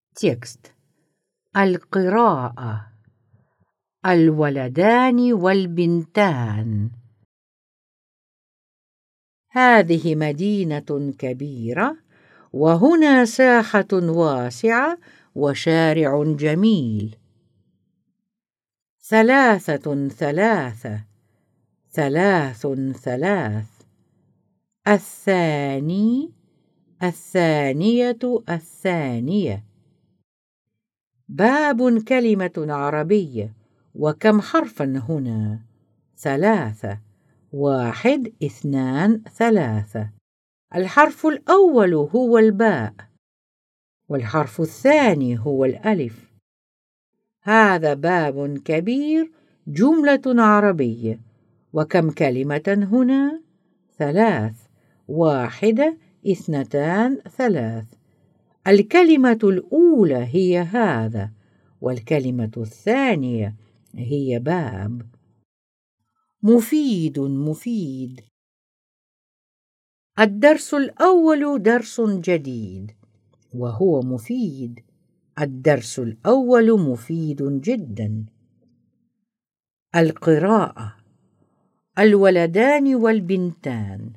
تكست. القراءة. الولدان والبنتان. هذه مدينة كبيرة، وهنا ساحة واسعة وشارع جميل. 3 3 3 3. الثاني، الثانية، الثانية. باب كلمة عربية. وكم حرفا هنا؟ 3. 1 2 3. الحرف الأول هو الباء، والحرف الثاني هو الألف. هذا باب كبير، جملة عربية. وكم كلمة هنا؟ 3. 1 2 3. الكلمة الأولى هي هذا، والكلمة الثانية هي باب. مفيد مفيد. الدرس الأول درس جديد، وهو مفيد. الدرس الأول مفيد جدا. القراءة. الولدان والبنتان.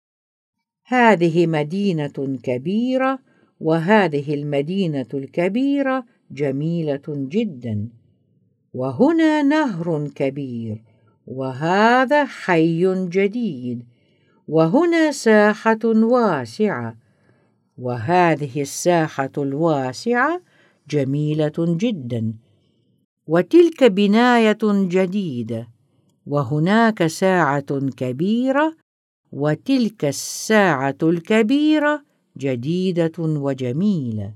هذه مدينة كبيرة، وهذه المدينة الكبيرة جميلة جدا. وهنا نهر كبير، وهذا حي جديد. وهنا ساحة واسعة، وهذه الساحة الواسعة جميلة جدا. وتلك بناية جديدة، وهناك ساعة كبيرة، وتلك الساعة الكبيرة جديدة وجميلة.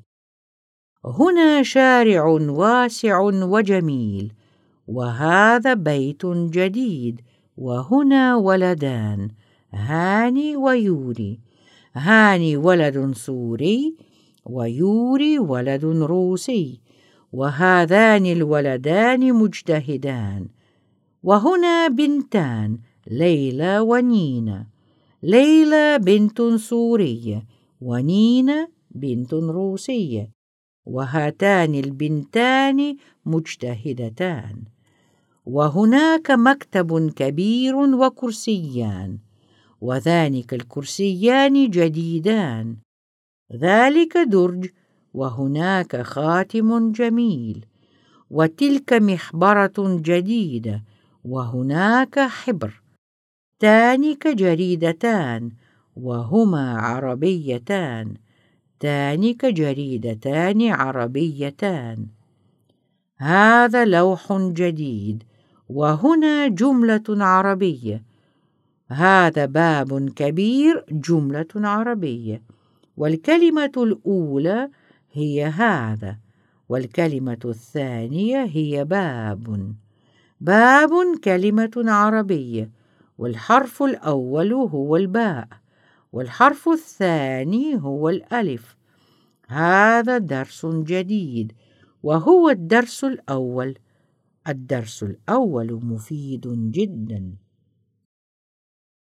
هنا شارع واسع وجميل، وهذا بيت جديد. وهنا ولدان، هاني ويوري. هاني ولد سوري، ويوري ولد روسي، وهذان الولدان مجتهدان. وهنا بنتان، ليلى ونينا. ليلى بنت سورية، ونينا بنت روسية، وهاتان البنتان مجتهدتان. وهناك مكتب كبير وكرسيان، وذلك الكرسيان جديدان. ذلك درج، وهناك خاتم جميل. وتلك محبرة جديدة، وهناك حبر. تانك جريدتان، وهما عربيتان. تانك جريدتان عربيتان. هذا لوح جديد، وهنا جملة عربية. هذا باب كبير، جملة عربية. والكلمة الأولى هي هذا، والكلمة الثانية هي باب. باب كلمة عربية، والحرف الأول هو الباء، والحرف الثاني هو الألف. هذا درس جديد، وهو الدرس الأول. الدرس الأول مفيد جدا.